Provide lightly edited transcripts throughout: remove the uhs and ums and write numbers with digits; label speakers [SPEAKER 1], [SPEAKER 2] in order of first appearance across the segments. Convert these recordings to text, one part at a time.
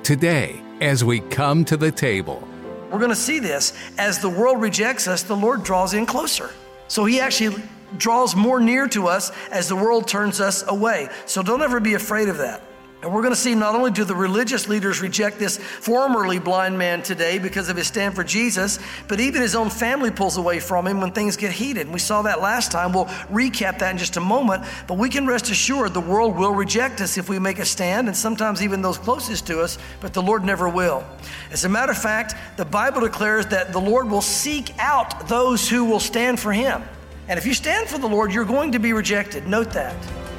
[SPEAKER 1] today as we come to the table.
[SPEAKER 2] We're going to see this. As the world rejects us, the Lord draws in closer. So he actually draws more near to us as the world turns us away. So don't ever be afraid of that. And we're going to see not only do the religious leaders reject this formerly blind man today because of his stand for Jesus, but even his own family pulls away from him when things get heated. And we saw that last time. We'll recap that in just a moment. But we can rest assured the world will reject us if we make a stand, and sometimes even those closest to us, but the Lord never will. As a matter of fact, the Bible declares that the Lord will seek out those who will stand for him. And if you stand for the Lord, you're going to be rejected. Note that.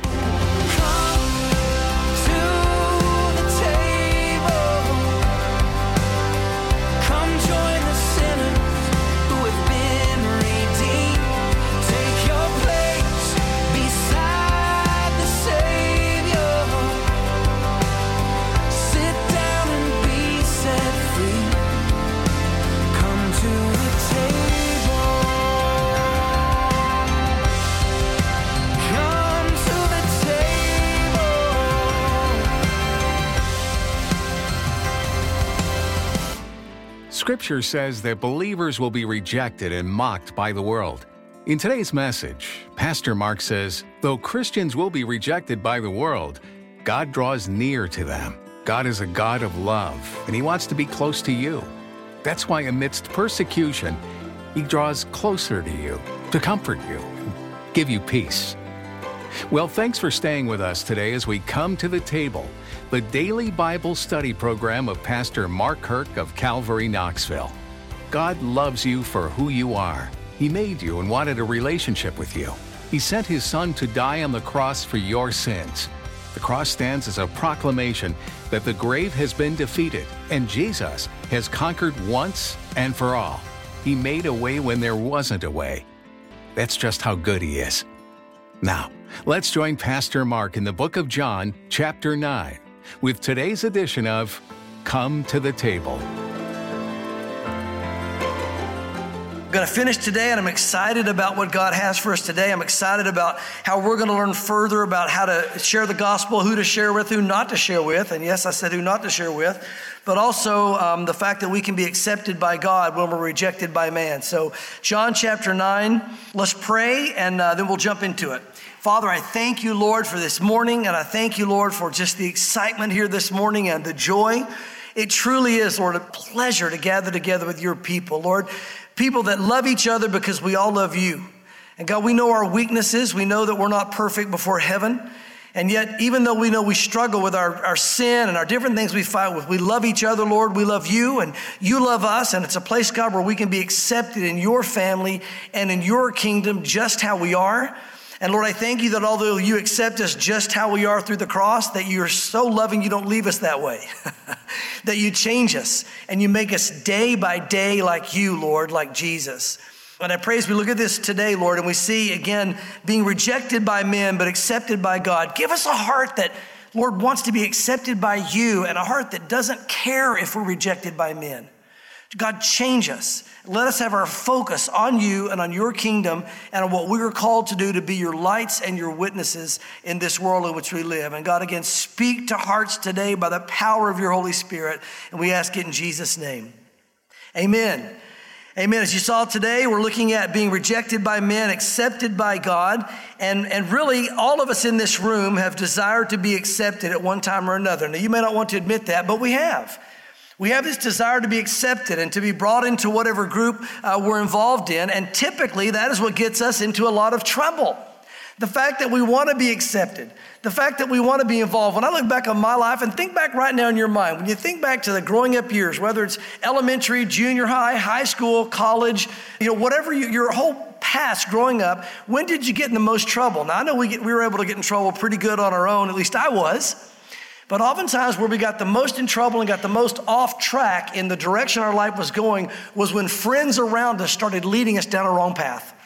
[SPEAKER 1] Scripture says that believers will be rejected and mocked by the world. In today's message, Pastor Mark says, though Christians will be rejected by the world, God draws near to them. God is a God of love, and He wants to be close to you. That's why amidst persecution, He draws closer to you, to comfort you, give you peace. Well, thanks for staying with us today as we come to the table, the daily Bible study program of Pastor Mark Kirk of Calvary, Knoxville. God loves you for who you are. He made you and wanted a relationship with you. He sent His Son to die on the cross for your sins. The cross stands as a proclamation that the grave has been defeated and Jesus has conquered once and for all. He made a way when there wasn't a way. That's just how good He is. Now, let's join Pastor Mark in the book of John, chapter 9, with today's edition of Come to the Table.
[SPEAKER 2] I'm going to finish today, and I'm excited about what God has for us today. I'm excited about how we're going to learn further about how to share the gospel, who to share with, who not to share with. And yes, I said who not to share with, but also the fact that we can be accepted by God when we're rejected by man. So John chapter 9, let's pray, and then we'll jump into it. Father, I thank you, Lord, for this morning, and I thank you, Lord, for just the excitement here this morning and the joy. It truly is, Lord, a pleasure to gather together with your people, Lord, people that love each other because we all love you. And God, we know our weaknesses. We know that we're not perfect before heaven. And yet, even though we know we struggle with our sin and our different things we fight with, we love each other, Lord. We love you, and you love us. And it's a place, God, where we can be accepted in your family and in your kingdom just how we are. And Lord, I thank you that although you accept us just how we are through the cross, that you're so loving you don't leave us that way, that you change us and you make us day by day like you, Lord, like Jesus. And I pray as we look at this today, Lord, and we see again being rejected by men but accepted by God. Give us a heart that, Lord, wants to be accepted by you and a heart that doesn't care if we're rejected by men. God, change us. Let us have our focus on you and on your kingdom and on what we are called to do to be your lights and your witnesses in this world in which we live. And God, again, speak to hearts today by the power of your Holy Spirit. And we ask it in Jesus' name. Amen. Amen. As you saw today, we're looking at being rejected by men, accepted by God. And really, all of us in this room have desired to be accepted at one time or another. Now, you may not want to admit that, but we have. We have this desire to be accepted and to be brought into whatever group we're involved in. And typically, that is what gets us into a lot of trouble. The fact that we want to be accepted, the fact that we want to be involved. When I look back on my life and think back right now in your mind, when you think back to the growing up years, whether it's elementary, junior high, high school, college, whatever your whole past growing up, when did you get in the most trouble? Now, I know we were able to get in trouble pretty good on our own, at least I was. But oftentimes where we got the most in trouble and got the most off track in the direction our life was going was when friends around us started leading us down a wrong path.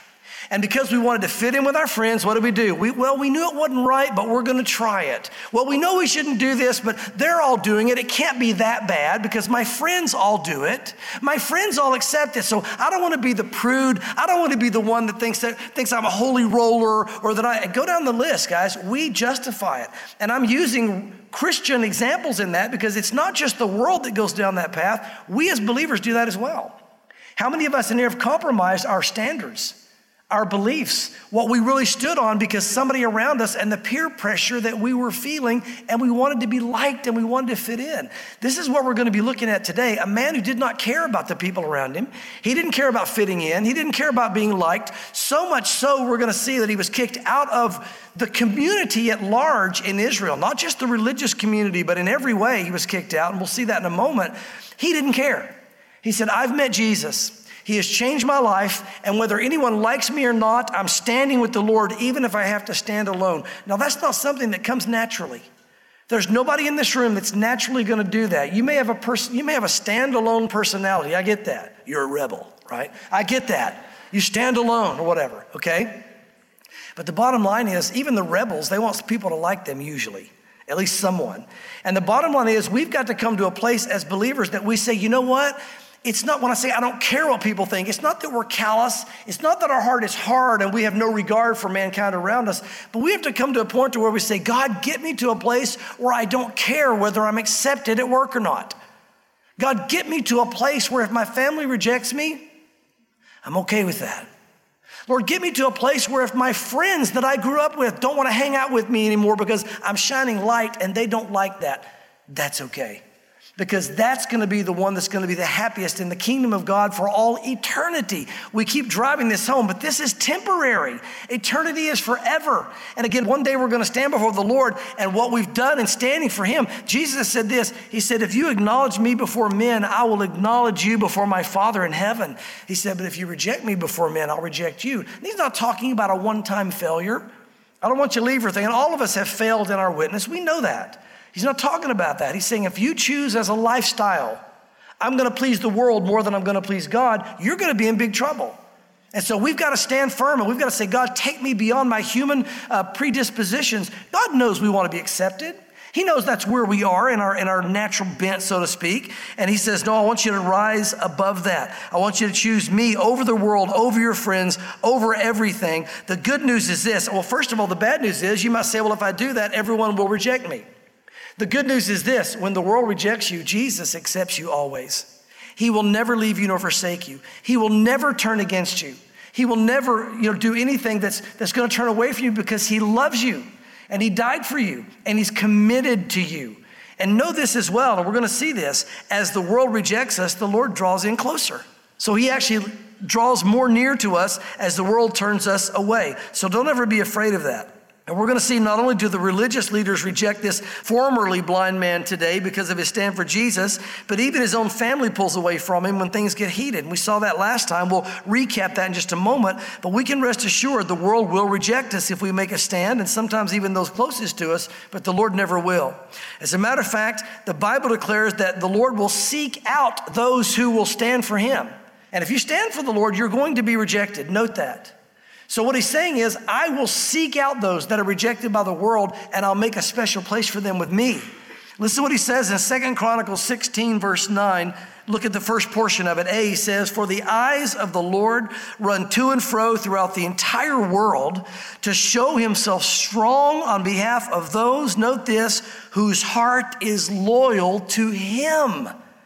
[SPEAKER 2] And because we wanted to fit in with our friends, what did we do? We knew it wasn't right, but we're going to try it. Well, we know we shouldn't do this, but they're all doing it. It can't be that bad because my friends all do it. My friends all accept it. So I don't want to be the prude. I don't want to be the one that thinks I'm a holy roller, or that I go down the list, guys. We justify it. And I'm using Christian examples in that because it's not just the world that goes down that path. We as believers do that as well. How many of us in here have compromised our standards, our beliefs, what we really stood on because somebody around us and the peer pressure that we were feeling, and we wanted to be liked and we wanted to fit in? This is what we're going to be looking at today. A man who did not care about the people around him. He didn't care about fitting in. He didn't care about being liked. So much so, we're going to see that he was kicked out of the community at large in Israel, not just the religious community, but in every way he was kicked out. And we'll see that in a moment. He didn't care. He said, I've met Jesus. He has changed my life, and whether anyone likes me or not, I'm standing with the Lord, even if I have to stand alone. Now, that's not something that comes naturally. There's nobody in this room that's naturally going to do that. You may have a standalone personality. I get that. You're a rebel, right? I get that. You stand alone or whatever, okay? But the bottom line is, even the rebels, they want people to like them usually, at least someone. And the bottom line is, we've got to come to a place as believers that we say, you know what? It's not when I say I don't care what people think. It's not that we're callous. It's not that our heart is hard and we have no regard for mankind around us. But we have to come to a point to where we say, God, get me to a place where I don't care whether I'm accepted at work or not. God, get me to a place where if my family rejects me, I'm okay with that. Lord, get me to a place where if my friends that I grew up with don't want to hang out with me anymore because I'm shining light and they don't like that, that's okay. Because that's going to be the one that's going to be the happiest in the kingdom of God for all eternity. We keep driving this home, but this is temporary. Eternity is forever. And again, one day we're going to stand before the Lord, and what we've done in standing for him, Jesus said this. He said, if you acknowledge me before men, I will acknowledge you before my Father in heaven. He said, but if you reject me before men, I'll reject you. And he's not talking about a one-time failure. I don't want you to leave here thinking all of us have failed in our witness. We know that. He's not talking about that. He's saying if you choose as a lifestyle, I'm going to please the world more than I'm going to please God, you're going to be in big trouble. And so we've got to stand firm and we've got to say, God, take me beyond my human predispositions. God knows we want to be accepted. He knows that's where we are in our natural bent, so to speak. And he says, no, I want you to rise above that. I want you to choose me over the world, over your friends, over everything. The good news is this. Well, first of all, the bad news is you might say, well, if I do that, everyone will reject me. The good news is this, when the world rejects you, Jesus accepts you always. He will never leave you nor forsake you. He will never turn against you. He will never, do anything that's going to turn away from you because he loves you and he died for you and he's committed to you. And know this as well, and we're going to see this, as the world rejects us, the Lord draws in closer. So he actually draws more near to us as the world turns us away. So don't ever be afraid of that. And we're going to see not only do the religious leaders reject this formerly blind man today because of his stand for Jesus, but even his own family pulls away from him when things get heated. And we saw that last time. We'll recap that in just a moment. But we can rest assured the world will reject us if we make a stand, and sometimes even those closest to us, but the Lord never will. As a matter of fact, the Bible declares that the Lord will seek out those who will stand for him. And if you stand for the Lord, you're going to be rejected. Note that. So what he's saying is, I will seek out those that are rejected by the world, and I'll make a special place for them with me. Listen to what he says in 2 Chronicles 16, verse 9. Look at the first portion of it. He says, for the eyes of the Lord run to and fro throughout the entire world to show himself strong on behalf of those, note this, whose heart is loyal to him.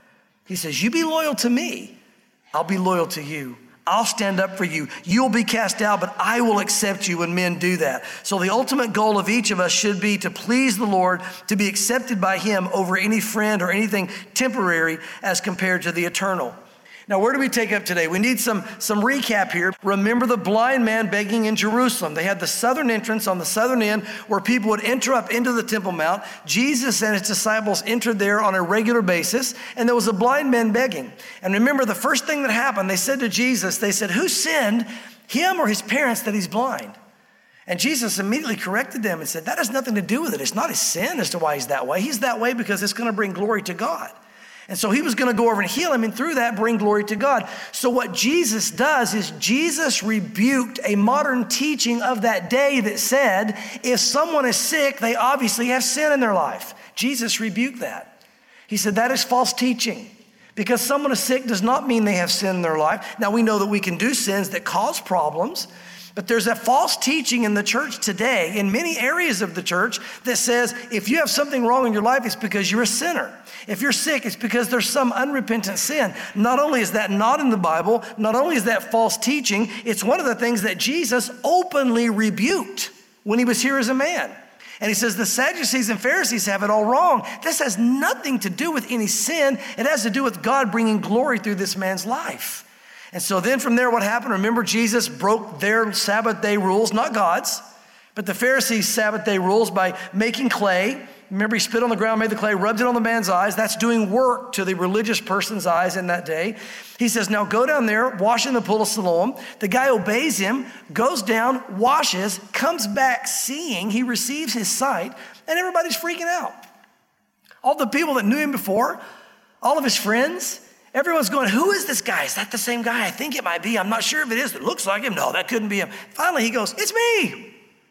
[SPEAKER 2] He says, you be loyal to me, I'll be loyal to you. I'll stand up for you. You'll be cast out, but I will accept you when men do that. So the ultimate goal of each of us should be to please the Lord, to be accepted by him over any friend or anything temporary as compared to the eternal. Now, where do we take up today? We need some recap here. Remember the blind man begging in Jerusalem. They had the southern entrance on the southern end where people would enter up into the Temple Mount. Jesus and his disciples entered there on a regular basis, and there was a blind man begging. And remember, the first thing that happened, they said to Jesus, they said, who sinned, him or his parents, that he's blind? And Jesus immediately corrected them and said, that has nothing to do with it. It's not his sin as to why he's that way. He's that way because it's going to bring glory to God. And so he was going to go over and heal him, and through that bring glory to God. So what Jesus does is Jesus rebuked a modern teaching of that day that said, if someone is sick, they obviously have sin in their life. Jesus rebuked that. He said that is false teaching. Because someone is sick does not mean they have sin in their life. Now we know that we can do sins that cause problems, but there's a false teaching in the church today, in many areas of the church, that says if you have something wrong in your life, it's because you're a sinner. If you're sick, it's because there's some unrepentant sin. Not only is that not in the Bible, not only is that false teaching, it's one of the things that Jesus openly rebuked when he was here as a man. And he says the Sadducees and Pharisees have it all wrong. This has nothing to do with any sin. It has to do with God bringing glory through this man's life. And so then from there, what happened? Remember, Jesus broke their Sabbath day rules, not God's, but the Pharisees' Sabbath day rules by making clay. Remember, he spit on the ground, made the clay, rubbed it on the man's eyes. That's doing work to the religious person's eyes in that day. He says, now go down there, wash in the pool of Siloam. The guy obeys him, goes down, washes, comes back seeing, he receives his sight, and everybody's freaking out. All the people that knew him before, all of his friends, everyone's going, who is this guy? Is that the same guy? I think it might be. I'm not sure if it is. It looks like him. No, that couldn't be him. Finally, he goes, it's me.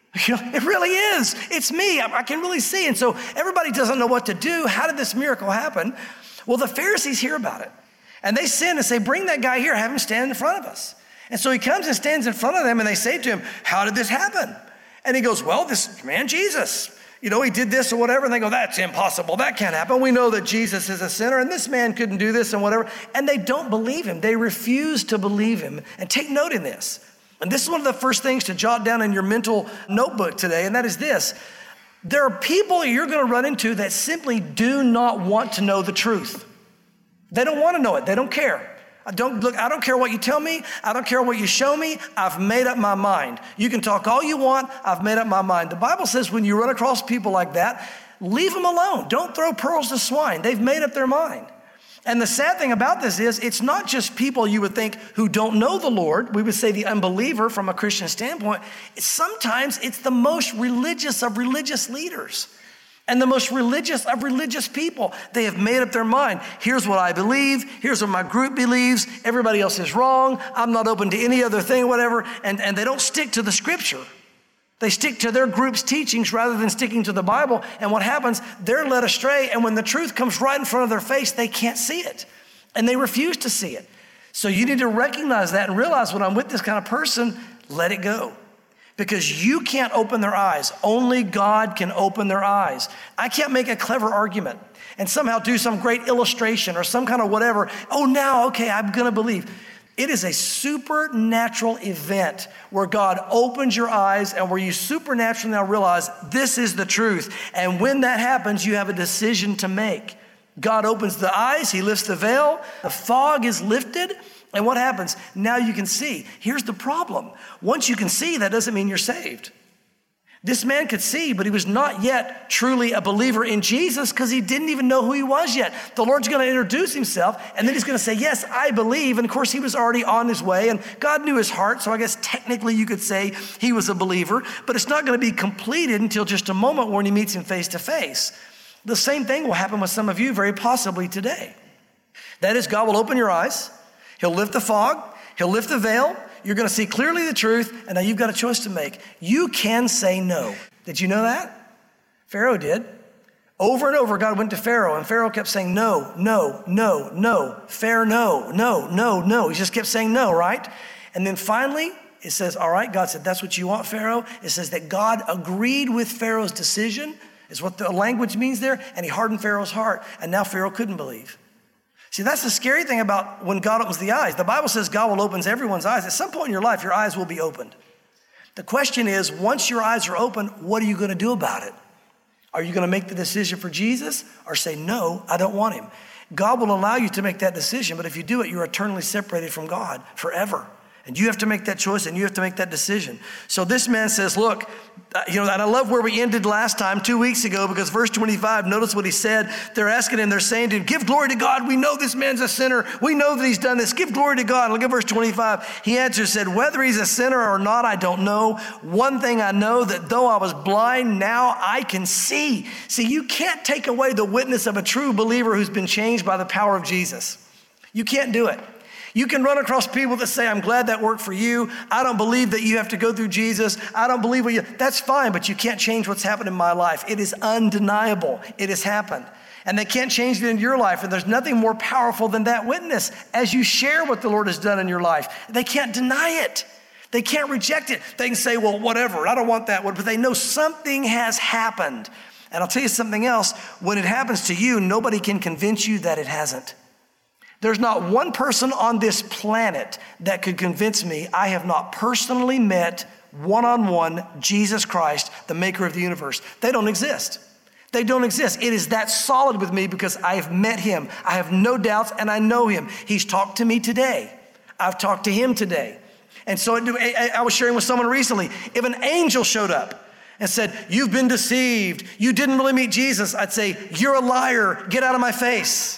[SPEAKER 2] It really is. It's me. I can really see. And so everybody doesn't know what to do. How did this miracle happen? Well, the Pharisees hear about it. And they send and say, bring that guy here. Have him stand in front of us. And so he comes and stands in front of them, and they say to him, how did this happen? And he goes, well, this man, Jesus, he did this or whatever. And they go, that's impossible. That can't happen. We know that Jesus is a sinner, and this man couldn't do this and whatever. And they don't believe him. They refuse to believe him. And take note in this. And this is one of the first things to jot down in your mental notebook today, and that is this. There are people you're going to run into that simply do not want to know the truth. They don't want to know it. They don't care. I don't care what you tell me. I don't care what you show me. I've made up my mind. You can talk all you want. I've made up my mind. The Bible says when you run across people like that, leave them alone. Don't throw pearls to swine. They've made up their mind. And the sad thing about this is it's not just people you would think who don't know the Lord. We would say the unbeliever from a Christian standpoint. Sometimes it's the most religious of religious leaders and the most religious of religious people. They have made up their mind. Here's what I believe. Here's what my group believes. Everybody else is wrong. I'm not open to any other thing, whatever. And they don't stick to the scripture. They stick to their group's teachings rather than sticking to the Bible. And what happens, they're led astray. And when the truth comes right in front of their face, they can't see it. And they refuse to see it. So you need to recognize that and realize when I'm with this kind of person, let it go. Because you can't open their eyes. Only God can open their eyes. I can't make a clever argument and somehow do some great illustration or some kind of whatever. Oh, now, okay, I'm going to believe. It is a supernatural event where God opens your eyes and where you supernaturally now realize this is the truth. And when that happens, you have a decision to make. God opens the eyes, he lifts the veil, the fog is lifted, and what happens? Now you can see. Here's the problem. Once you can see, that doesn't mean you're saved. This man could see, but he was not yet truly a believer in Jesus because he didn't even know who he was yet. The Lord's going to introduce himself, and then he's going to say, yes, I believe. And of course, he was already on his way, and God knew his heart. So I guess technically you could say he was a believer, but it's not going to be completed until just a moment when he meets him face to face. The same thing will happen with some of you very possibly today. That is, God will open your eyes. He'll lift the fog. He'll lift the veil. You're going to see clearly the truth, and now you've got a choice to make. You can say no. Did you know that? Pharaoh did. Over and over, God went to Pharaoh, and Pharaoh kept saying no, no, no, no. Pharaoh, no, no, no, no. He just kept saying no, right? And then finally, it says, all right, God said, that's what you want, Pharaoh. It says that God agreed with Pharaoh's decision, is what the language means there, and he hardened Pharaoh's heart, and now Pharaoh couldn't believe. See, that's the scary thing about when God opens the eyes. The Bible says God will open everyone's eyes. At some point in your life, your eyes will be opened. The question is, once your eyes are open, what are you going to do about it? Are you going to make the decision for Jesus or say, no, I don't want him? God will allow you to make that decision, but if you do it, you're eternally separated from God forever. And you have to make that choice and you have to make that decision. So this man says, look, and I love where we ended last time, 2 weeks ago, because verse 25, notice what he said. They're asking him, they're saying to him, give glory to God. We know this man's a sinner. We know that he's done this. Give glory to God. Look at verse 25. He answered, said, whether he's a sinner or not, I don't know. One thing I know, that though I was blind, now I can see. See, you can't take away the witness of a true believer who's been changed by the power of Jesus. You can't do it. You can run across people that say, I'm glad that worked for you. I don't believe that you have to go through Jesus. I don't believe that's fine, but you can't change what's happened in my life. It is undeniable. It has happened. And they can't change it in your life. And there's nothing more powerful than that witness as you share what the Lord has done in your life. They can't deny it. They can't reject it. They can say, well, whatever, I don't want that one. But they know something has happened. And I'll tell you something else. When it happens to you, nobody can convince you that it hasn't. There's not one person on this planet that could convince me I have not personally met one-on-one Jesus Christ, the maker of the universe. They don't exist. They don't exist. It is that solid with me because I have met him. I have no doubts and I know him. He's talked to me today. I've talked to him today. And so I was sharing with someone recently, if an angel showed up and said, you've been deceived, you didn't really meet Jesus, I'd say, you're a liar, get out of my face.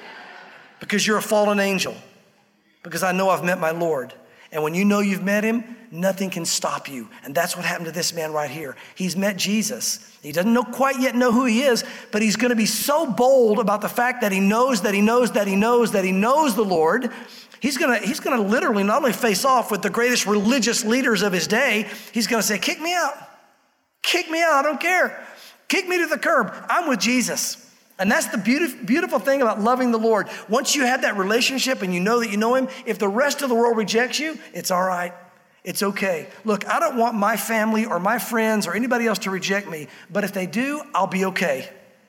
[SPEAKER 2] Because you're a fallen angel. Because I know I've met my Lord. And when you know you've met him, nothing can stop you. And that's what happened to this man right here. He's met Jesus. He doesn't quite yet know who he is, but he's going to be so bold about the fact that he knows that he knows that he knows that he knows the Lord. He's going to literally not only face off with the greatest religious leaders of his day, he's going to say, kick me out. Kick me out, I don't care. Kick me to the curb. I'm with Jesus. And that's the beautiful thing about loving the Lord. Once you have that relationship and you know that you know him, if the rest of the world rejects you, it's all right. It's okay. Look, I don't want my family or my friends or anybody else to reject me, but if they do, I'll be okay.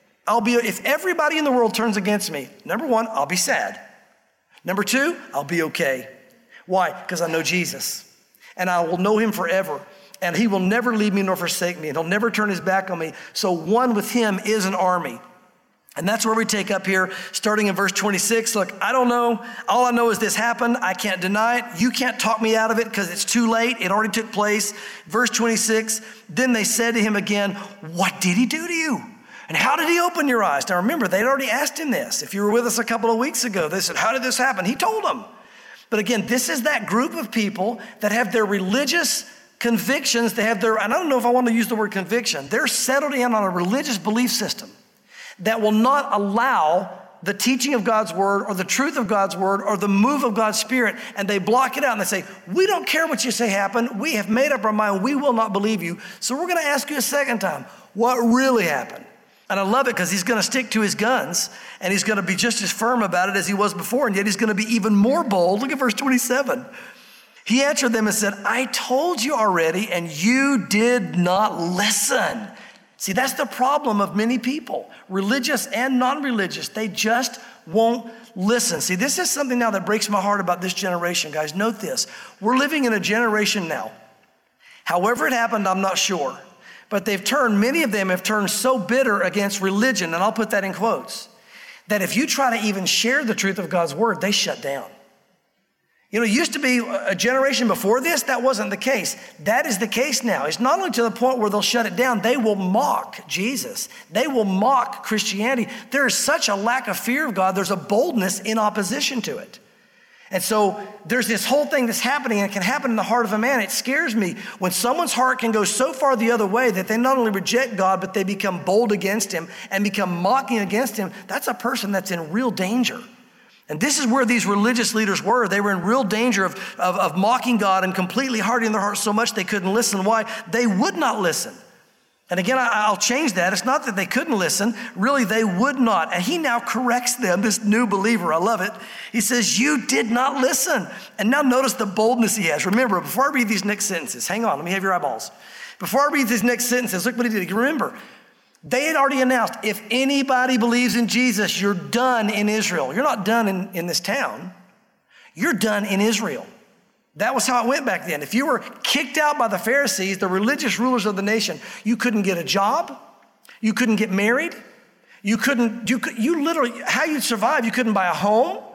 [SPEAKER 2] If everybody in the world turns against me, number one, I'll be sad. Number two, I'll be okay. Why? Because I know Jesus and I will know him forever. And he will never leave me nor forsake me and he'll never turn his back on me. So one with him is an army. And that's where we take up here, starting in verse 26. Look, I don't know. All I know is this happened. I can't deny it. You can't talk me out of it because it's too late. It already took place. Verse 26, then they said to him again, what did he do to you? And how did he open your eyes? Now remember, they'd already asked him this. If you were with us a couple of weeks ago, they said, how did this happen? He told them. But again, this is that group of people that have their religious convictions. They have and I don't know if I want to use the word conviction. They're settled in on a religious belief system that will not allow the teaching of God's word or the truth of God's word or the move of God's spirit, and they block it out and they say, we don't care what you say happened. We have made up our mind. We will not believe you. So we're going to ask you a second time, what really happened? And I love it because he's going to stick to his guns and he's going to be just as firm about it as he was before, and yet he's going to be even more bold. Look at verse 27. He answered them and said, I told you already and you did not listen. See, that's the problem of many people, religious and non-religious. They just won't listen. See, this is something now that breaks my heart about this generation, guys. Note this. We're living in a generation now. However it happened, I'm not sure. But many of them have turned so bitter against religion, and I'll put that in quotes, that if you try to even share the truth of God's word, they shut down. You know, it used to be a generation before this, that wasn't the case. That is the case now. It's not only to the point where they'll shut it down, they will mock Jesus. They will mock Christianity. There is such a lack of fear of God. There's a boldness in opposition to it. And so there's this whole thing that's happening, and it can happen in the heart of a man. It scares me when someone's heart can go so far the other way that they not only reject God, but they become bold against him and become mocking against him. That's a person that's in real danger. And this is where these religious leaders were. They were in real danger of mocking God and completely hardening their hearts so much they couldn't listen. Why? They would not listen. And again, I'll change that. It's not that they couldn't listen. Really, they would not. And he now corrects them, this new believer. I love it. He says, you did not listen. And now notice the boldness he has. Remember, before I read these next sentences, hang on, let me have your eyeballs. Before I read these next sentences, look what he did. Remember, they had already announced, if anybody believes in Jesus, you're done in Israel. You're not done in this town. You're done in Israel. That was how it went back then. If you were kicked out by the Pharisees, the religious rulers of the nation, you couldn't get a job. You couldn't get married. You literally, how you'd survive, you couldn't buy a home.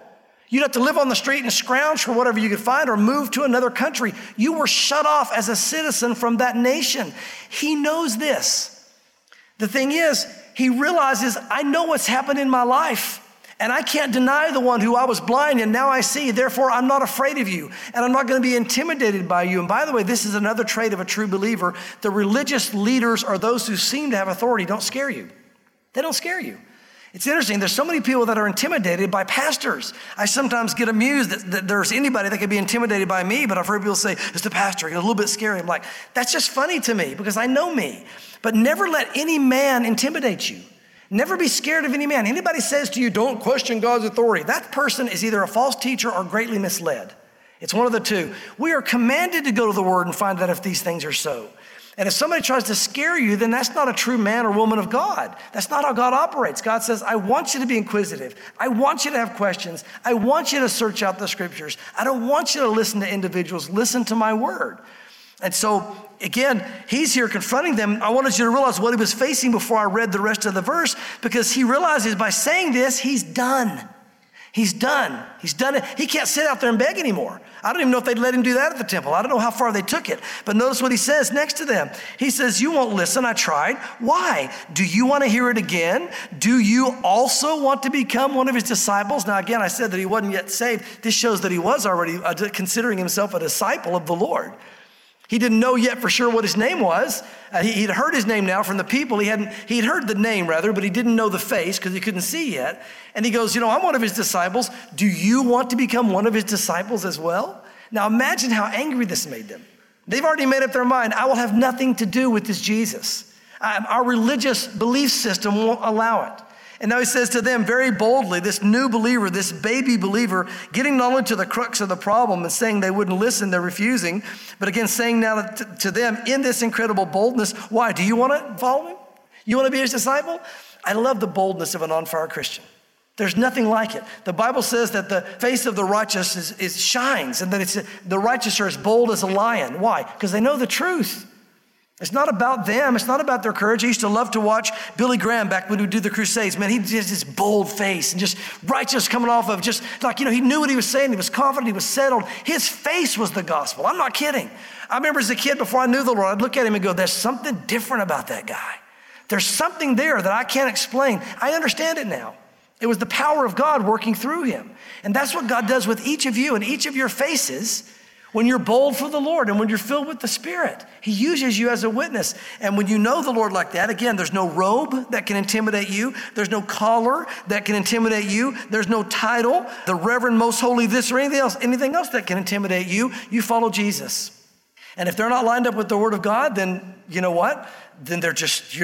[SPEAKER 2] You'd have to live on the street and scrounge for whatever you could find or move to another country. You were shut off as a citizen from that nation. He knows this. The thing is, he realizes, I know what's happened in my life, and I can't deny the one who I was blind and now I see. Therefore, I'm not afraid of you, and I'm not going to be intimidated by you. And by the way, this is another trait of a true believer. The religious leaders or those who seem to have authority don't scare you. They don't scare you. It's interesting. There's so many people that are intimidated by pastors. I sometimes get amused that there's anybody that could be intimidated by me, but I've heard people say, it's the pastor, a little bit scary. I'm like, that's just funny to me because I know me. But never let any man intimidate you. Never be scared of any man. Anybody says to you, don't question God's authority, that person is either a false teacher or greatly misled. It's one of the two. We are commanded to go to the Word and find out if these things are so. And if somebody tries to scare you, then that's not a true man or woman of God. That's not how God operates. God says, I want you to be inquisitive. I want you to have questions. I want you to search out the scriptures. I don't want you to listen to individuals. Listen to my word. And so, again, he's here confronting them. I wanted you to realize what he was facing before I read the rest of the verse, because he realizes by saying this, he's done. He's done. He's done it. He can't sit out there and beg anymore. I don't even know if they'd let him do that at the temple. I don't know how far they took it. But notice what he says next to them. He says, you won't listen. I tried. Why? Do you want to hear it again? Do you also want to become one of his disciples? Now, again, I said that he wasn't yet saved. This shows that he was already considering himself a disciple of the Lord. He didn't know yet for sure what his name was. He'd heard his name now from the people. He'd heard the name rather, but he didn't know the face because he couldn't see yet. And he goes, I'm one of his disciples. Do you want to become one of his disciples as well? Now imagine how angry this made them. They've already made up their mind. I will have nothing to do with this Jesus. Our religious belief system won't allow it. And now he says to them very boldly, this new believer, this baby believer, getting not only to the crux of the problem and saying they wouldn't listen, they're refusing, but again saying now to them in this incredible boldness, why? Do you want to follow him? You want to be his disciple? I love the boldness of an on-fire Christian. There's nothing like it. The Bible says that the face of the righteous shines, and that the righteous are as bold as a lion. Why? Because they know the truth. It's not about them. It's not about their courage. I used to love to watch Billy Graham back when we would do the Crusades. Man, he just this bold face and just righteous coming off of just like, he knew what he was saying. He was confident. He was settled. His face was the gospel. I'm not kidding. I remember as a kid before I knew the Lord, I'd look at him and go, there's something different about that guy. There's something there that I can't explain. I understand it now. It was the power of God working through him. And that's what God does with each of you and each of your faces. When you're bold for the Lord and when you're filled with the Spirit, he uses you as a witness. And when you know the Lord like that, again, there's no robe that can intimidate you. There's no collar that can intimidate you. There's no title, the Reverend, Most Holy, this or anything else that can intimidate you. You follow Jesus. And if they're not lined up with the Word of God, then you know what? Then they're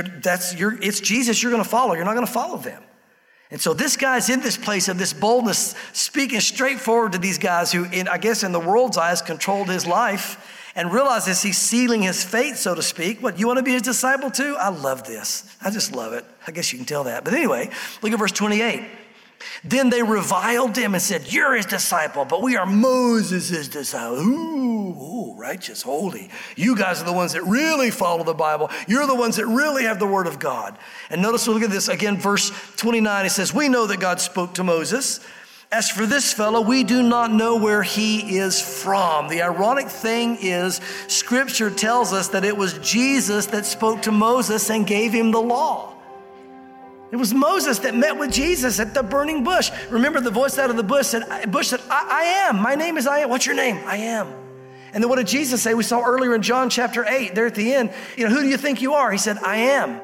[SPEAKER 2] it's Jesus you're going to follow. You're not going to follow them. And so this guy's in this place of this boldness, speaking straightforward to these guys who, I guess in the world's eyes, controlled his life, and realizes he's sealing his fate, so to speak. What, you want to be his disciple too? I love this. I just love it. I guess you can tell that. But anyway, look at verse 28. Then they reviled him and said, you're his disciple, but we are Moses' disciple. Ooh, righteous, holy. You guys are the ones that really follow the Bible. You're the ones that really have the word of God. And notice, look at this again, verse 29. It says, we know that God spoke to Moses. As for this fellow, we do not know where he is from. The ironic thing is, Scripture tells us that it was Jesus that spoke to Moses and gave him the law. It was Moses that met with Jesus at the burning bush. Remember, the voice out of the bush said, I am. My name is I am. What's your name? I am. And then what did Jesus say? We saw earlier in John chapter 8, there at the end, who do you think you are? He said, I am.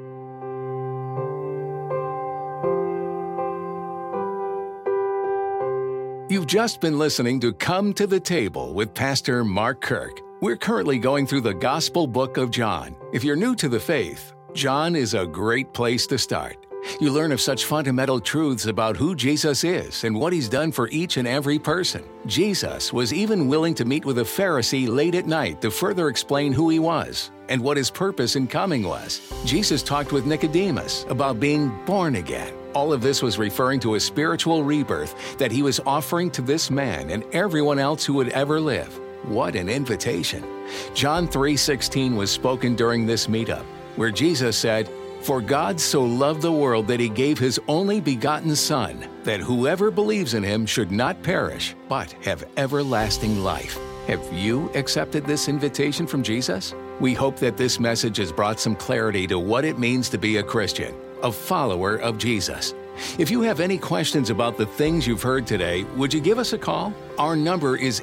[SPEAKER 1] You've just been listening to Come to the Table with Pastor Mark Kirk. We're currently going through the Gospel book of John. If you're new to the faith, John is a great place to start. You learn of such fundamental truths about who Jesus is and what he's done for each and every person. Jesus was even willing to meet with a Pharisee late at night to further explain who he was and what his purpose in coming was. Jesus talked with Nicodemus about being born again. All of this was referring to a spiritual rebirth that he was offering to this man and everyone else who would ever live. What an invitation. John 3:16 was spoken during this meetup, where Jesus said, For God so loved the world that he gave his only begotten Son, that whoever believes in him should not perish, but have everlasting life. Have you accepted this invitation from Jesus? We hope that this message has brought some clarity to what it means to be a Christian, a follower of Jesus. If you have any questions about the things you've heard today, would you give us a call? Our number is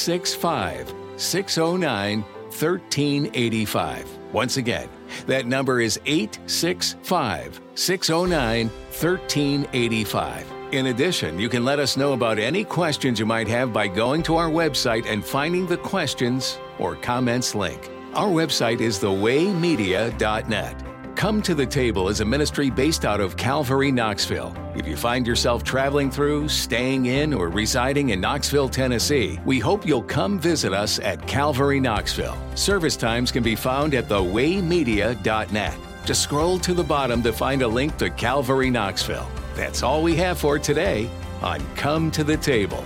[SPEAKER 1] 865-609-1385. Once again, that number is 865-609-1385. In addition, you can let us know about any questions you might have by going to our website and finding the questions or comments link. Our website is thewaymedia.net. Come to the Table is a ministry based out of Calvary, Knoxville. If you find yourself traveling through, staying in, or residing in Knoxville, Tennessee, we hope you'll come visit us at Calvary, Knoxville. Service times can be found at thewaymedia.net. Just scroll to the bottom to find a link to Calvary, Knoxville. That's all we have for today on Come to the Table.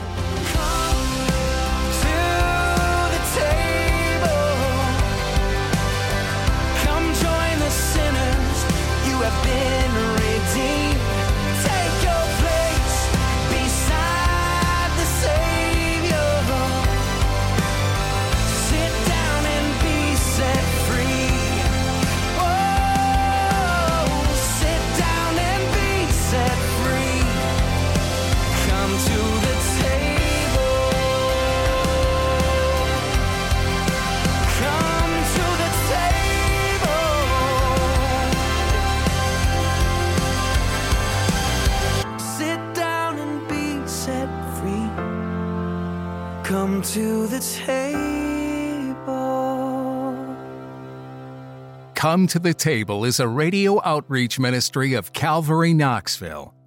[SPEAKER 3] Come to the table.
[SPEAKER 1] Come to the Table is a radio outreach ministry of Calvary, Knoxville.